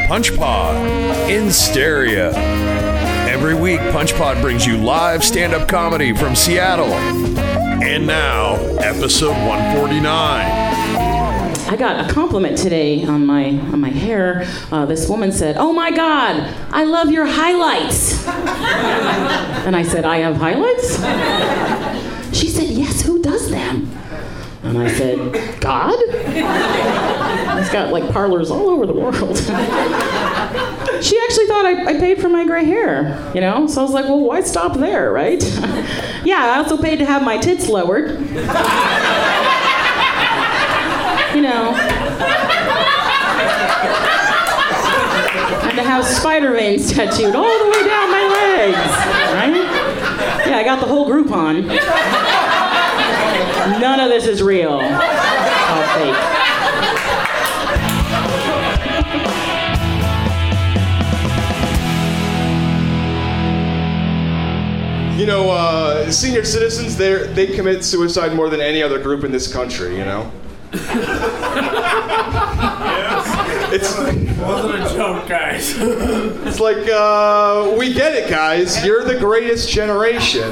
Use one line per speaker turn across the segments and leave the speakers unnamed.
PunchPod in stereo. Every week, PunchPod brings you live stand-up comedy from Seattle. And now, episode 149.
I got a compliment today on my hair. This woman said, "Oh my God, I love your highlights." And I said, "I have highlights?" She said, "Yes, who does them?" And I said, "God?" He's got like parlors all over the world. She actually thought I paid for my gray hair, you know? So I was like, well, why stop there, right? Yeah, I also paid to have my tits lowered. You know. And to have spider veins tattooed all the way down my legs, right? Yeah, I got the whole Groupon. None of this is real. All fake.
You know, senior citizens, they commit suicide more than any other group in this country, you know? It
wasn't a joke, guys.
It's like, we get it, guys. You're the greatest generation.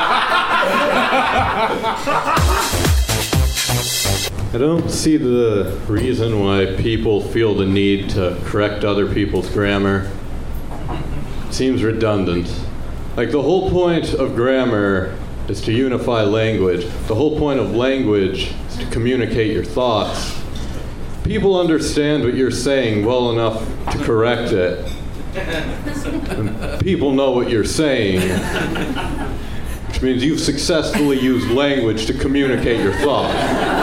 I don't see the reason why people feel the need to correct other people's grammar. It seems redundant. Like, the whole point of grammar is to unify language. The whole point of language is to communicate your thoughts. People understand what you're saying well enough to correct it. And people know what you're saying, which means you've successfully used language to communicate your thoughts.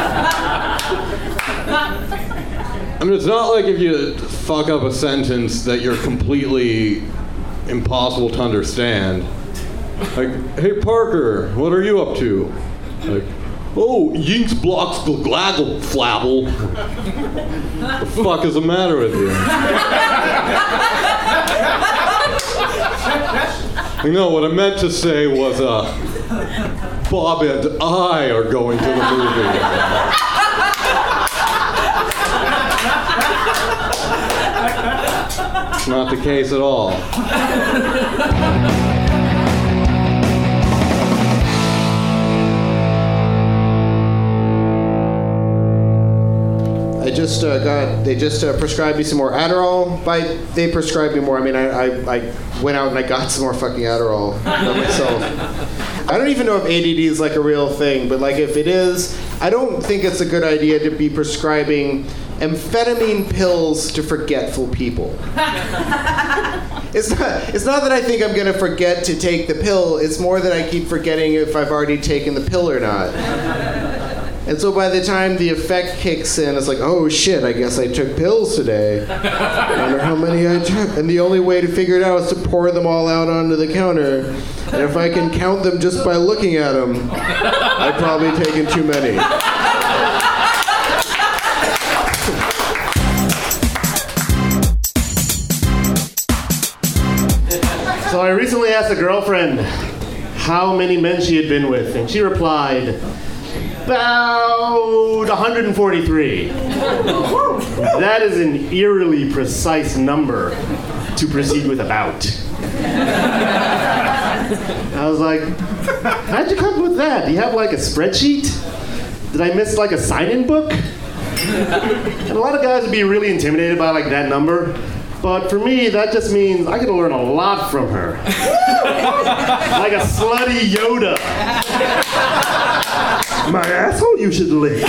I mean, it's not like if you fuck up a sentence that you're completely impossible to understand. Like, "Hey Parker, what are you up to?" Like, "Oh, Yinks blocks glaggle flabble." The fuck is the matter with you? No, what I meant to say was, Bob and I are going to the movie. Not the case at all.
They just prescribed me some more Adderall. They prescribed me more. I mean, I went out and I got some more fucking Adderall myself. I don't even know if ADD is like a real thing, but like if it is, I don't think it's a good idea to be prescribing amphetamine pills to forgetful people. It's not that I think I'm gonna forget to take the pill, it's more that I keep forgetting if I've already taken the pill or not. And so by the time the effect kicks in, it's like, oh shit, I guess I took pills today. I wonder how many I took. And the only way to figure it out is to pour them all out onto the counter. And if I can count them just by looking at them, I've probably taken too many.
So I recently asked a girlfriend how many men she had been with, and she replied, about 143. That is an eerily precise number to proceed with about. I was like, how'd you come up with that? Do you have like a spreadsheet? Did I miss like a sign-in book? And a lot of guys would be really intimidated by like that number. But for me, that just means I get to learn a lot from her. Like a slutty Yoda. My asshole you should lick.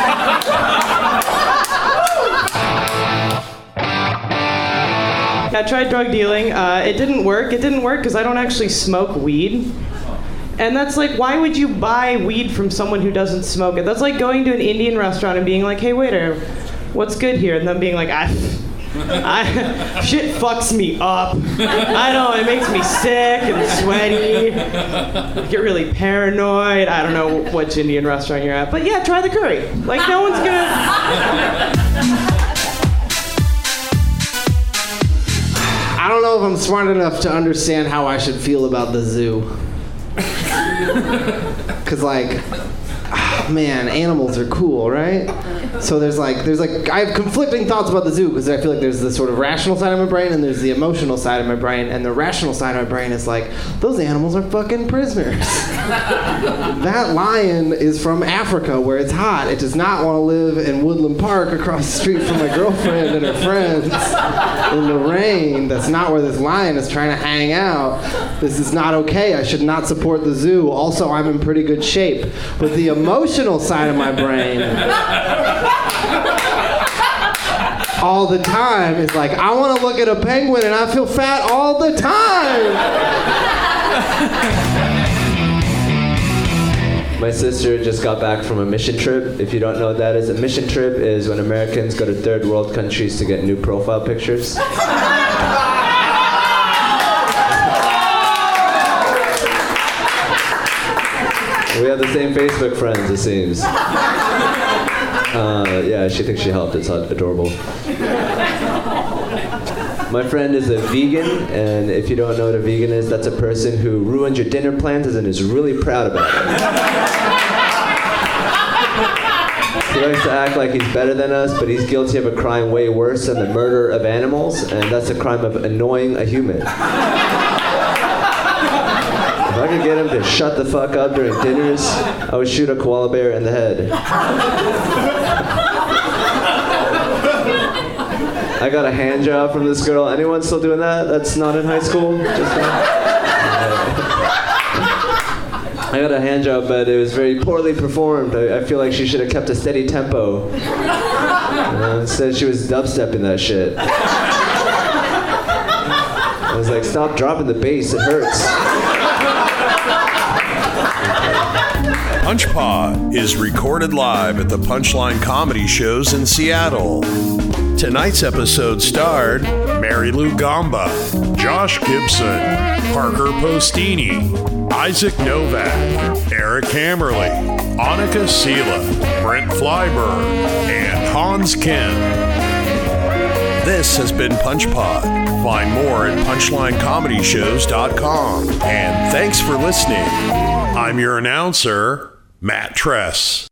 I tried drug dealing. It didn't work. It didn't work because I don't actually smoke weed. And that's like, why would you buy weed from someone who doesn't smoke it? That's like going to an Indian restaurant and being like, hey, waiter, what's good here? And them being like, shit fucks me up. I know, it makes me sick and sweaty. I get really paranoid. I don't know which Indian restaurant you're at. But yeah, try the curry. Like, no one's gonna...
I don't know if I'm smart enough to understand how I should feel about the zoo. Cause like, man, animals are cool, right? So there's like I have conflicting thoughts about the zoo because I feel like there's the sort of rational side of my brain and there's the emotional side of my brain, and the rational side of my brain is like, those animals are fucking prisoners. That lion is from Africa where it's hot. It does not want to live in Woodland Park across the street from my girlfriend and her friends in the rain. That's not where this lion is trying to hang out. This is not okay. I should not support the zoo. Also, I'm in pretty good shape. But the emotional side of my brain all the time is like, I want to look at a penguin and I feel fat all the time.
My sister just got back from a mission trip. If you don't know what that is, a mission trip is when Americans go to third world countries to get new profile pictures. We have the same Facebook friends, it seems. Yeah, she thinks she helped. It's adorable. My friend is a vegan, and if you don't know what a vegan is, that's a person who ruins your dinner plans and is really proud about it. He likes to act like he's better than us, but he's guilty of a crime way worse than the murder of animals, and that's the crime of annoying a human. If I could get him to shut the fuck up during dinners, I would shoot a koala bear in the head. I got a hand job from this girl. Anyone still doing that? That's not in high school? I got a hand job, but it was very poorly performed. I feel like she should have kept a steady tempo. Instead, she was dubstepping that shit. I was like, stop dropping the bass, it hurts.
PunchPod is recorded live at the Punchline Comedy Shows in Seattle. Tonight's episode starred Mary Lou Gamba, Josh Gibson, Parker Postini, Isaac Novak, Eric Hammerly, Annika Sela, Brent Flyberg, and Hans Kim. This has been PunchPod. Find more at punchlinecomedyshows.com. And thanks for listening. I'm your announcer, Matt Tress.